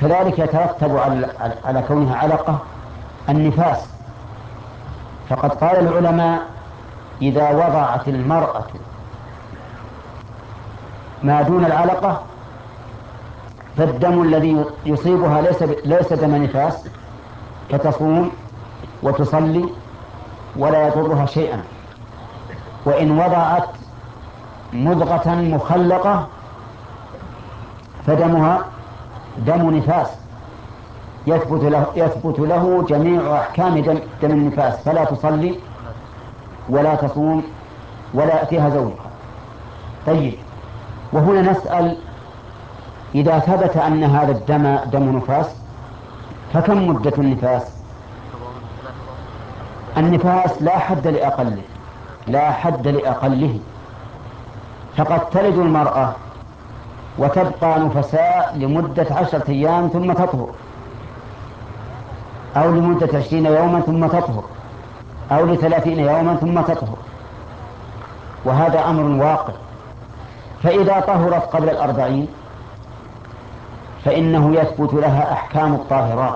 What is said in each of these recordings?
كذلك يترتب على كونها علقة النفاس. فقد قال العلماء: إذا وضعت المرأة ما دون العلقة فالدم الذي يصيبها ليس دم نفاس، فتصوم وتصلي ولا يضرها شيئا. وإن وضعت مضغة مخلقة فدمها دم نفاس، يثبت له جميع أحكام دم النفاس، فلا تصلي ولا تصوم ولا يأتيها زوجها. طيب، وهنا نسأل: إذا ثبت أن هذا الدم دم نفاس فكم مدة النفاس؟ النفاس لا حد لأقله، لا حد لأقله. فقد تلد المرأة وتبقى نفساء لمدة 10 أيام ثم تطهر، أو لمدة 20 يوما ثم تطهر، أو ل30 يوما ثم تطهر، وهذا أمر واقع. فإذا طهرت قبل 40 فإنه يثبت لها أحكام الطاهرات،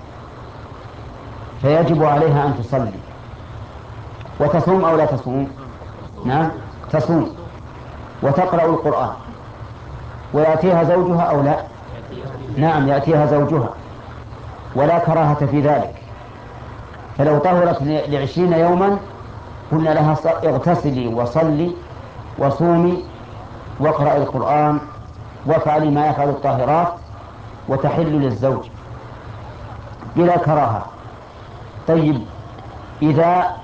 فيجب عليها أن تصلي وتصوم أو لا تصوم. نعم، تصوم وتقرأ القرآن، ويأتيها زوجها أو لا. نعم، يأتيها زوجها ولا كراهة في ذلك. فلو طهرت ل20 يوما قلنا لها: اغتسلي وصلي وصومي واقرأي القرآن وافعلي ما يفعل الطاهرات وتحل للزوج بلا كراهة. طيب، إذا